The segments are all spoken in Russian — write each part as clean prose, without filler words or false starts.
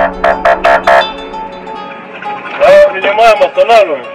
Да, принимаем, останавливаемся.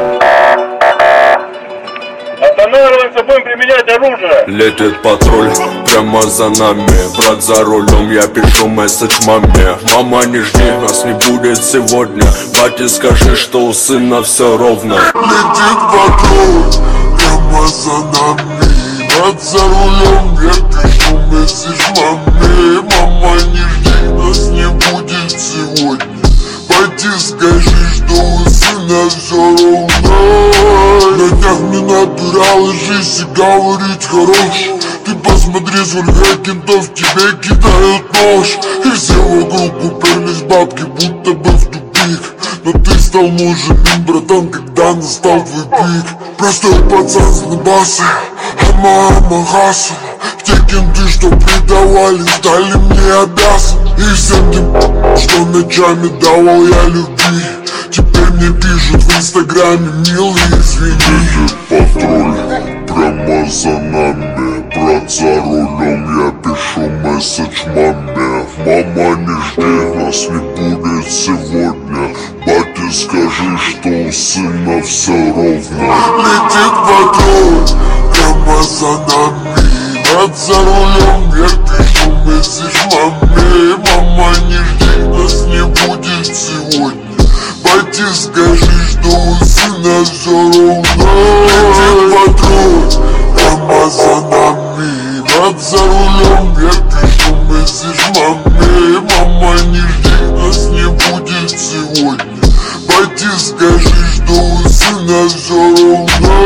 Останавливаемся, будем применять оружие. Летит патруль прямо за нами. Брат за рулем, я пишу месседж маме. Мама, не жди, нас не будет сегодня. Бате, скажи, что у сына все ровно. Летит патруль прямо за нами. Брат за рулем, я пишу месседж маме. Мама, не жди, нас не будет сегодня. Бате, скажи, что у сына все ровно. На днях мне натура ложись и говорить хорош. Ты посмотри, сколько кентов тебе кидают нож. И все вокруг уперлись бабки, будто бы в тупик. Но ты стал мужем, братан, когда настал твой пик. Простой пацан с набаса, а мама хасла. Те кенты, что предавали, стали мне обязаны. И всем тем, что ночами давал я любви, теперь мне пишут в инстаграме, милый, извини. Патруль прямо за нами. Брат за рулем, я пишу месседж маме. Мама, не жди, нас не будет сегодня. Бате, скажи, что у сына все ровно. Летит патруль прямо за нами. Брат за рулем, я пишу месседж маме. Мама, не жди, нас не будет сегодня. Бате, скажи, что у сына все ровно. Летит патруль прямо за нами. Брат за рулем, я пишу месседж маме. Мама, не жди, нас не будет сегодня. Бате, скажи, что у сына все ровно.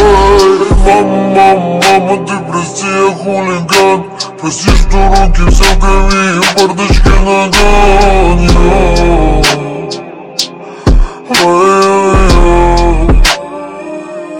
Мама, ты прости, я хулиган. Прости, что руки все в крови и бардачке нога.